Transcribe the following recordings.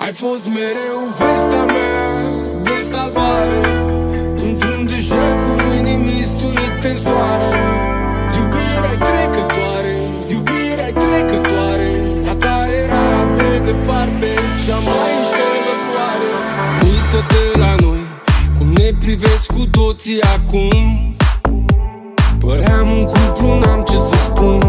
Ai fost mereu vestea mea de salvare, într-un deșert cu inimi stuite în soare. Iubirea-i trecătoare, iubirea-i trecătoare, a ta era de departe cea mai înșelătoare. Uită-te la noi, cum ne privesc cu toții acum. Păream un cuplu, n-am ce să spun.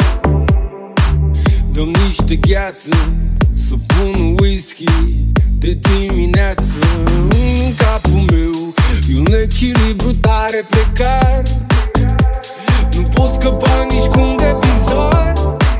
Dăm niște gheață, să pun whisky de dimineață. În capul meu e un echilibru tare precar. Nu pot scăpa nici cum de bizar.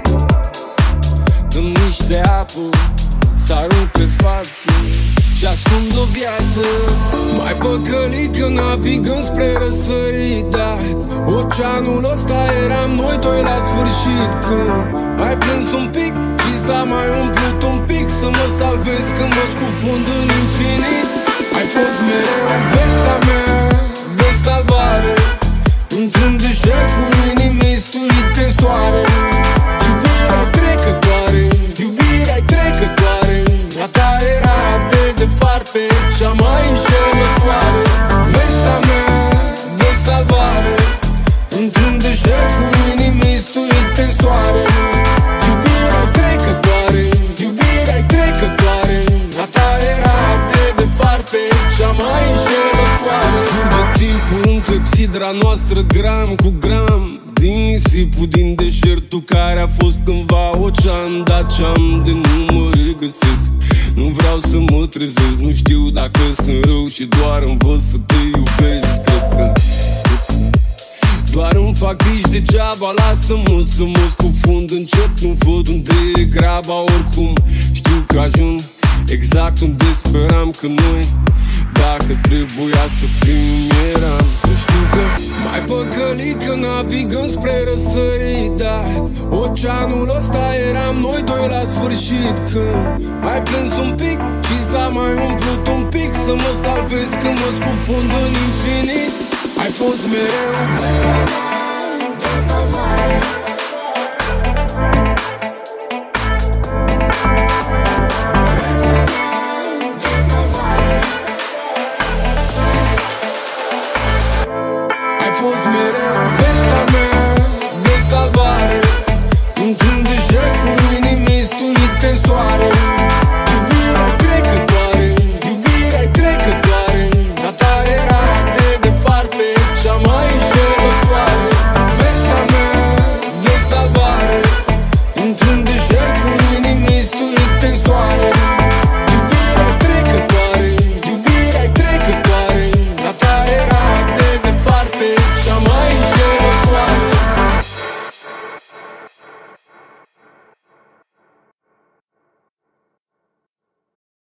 Dăm niște apă, să arunc pe față și ascund o viață. Mai păcălit că navigăm spre răsărit, dar oceanul ăsta eram noi doi la sfârșit. Când ai plâns un pic și s-a mai umplut un pic, să mă salvez când mă scufund în infinit. Ai fost mereu vestea mea de salvare, într-un deșert cu inimi stuite în soare. Iubirea-i trecătoare, iubirea-i trecătoare, a ta era de departe cea mai înșelătoare. Vestea mea de salvare, într-un deșert cu inimi stuite în soare. Iubirea-i trecătoare, iubirea-i trecătoare, a ta era de departe cea mai înșelătoare. Scurge timpul în clepsidra noastră gram cu gram, din nisipul din deșertul care a fost cândva ocean. Dar ce-am de nu mă regăsesc, nu vreau să mă trezesc. Nu știu dacă sunt rău și doar învăț să te iubesc. Cred că doar îmi fac griji degeaba. Lasă-mă să mă scufund încet, nu văd unde e graba. Oricum știu că ajung exact unde speram că noi, dacă trebuia să fim, eram. Știu că mai păcălit că navigăm spre răsărit, dar oceanul ăsta eram noi doi la sfârșit. Când ai plâns un pic și s-a mai umplut un pic, să mă salvez când mă scufund în infinit. Ai fost mereu vestea mea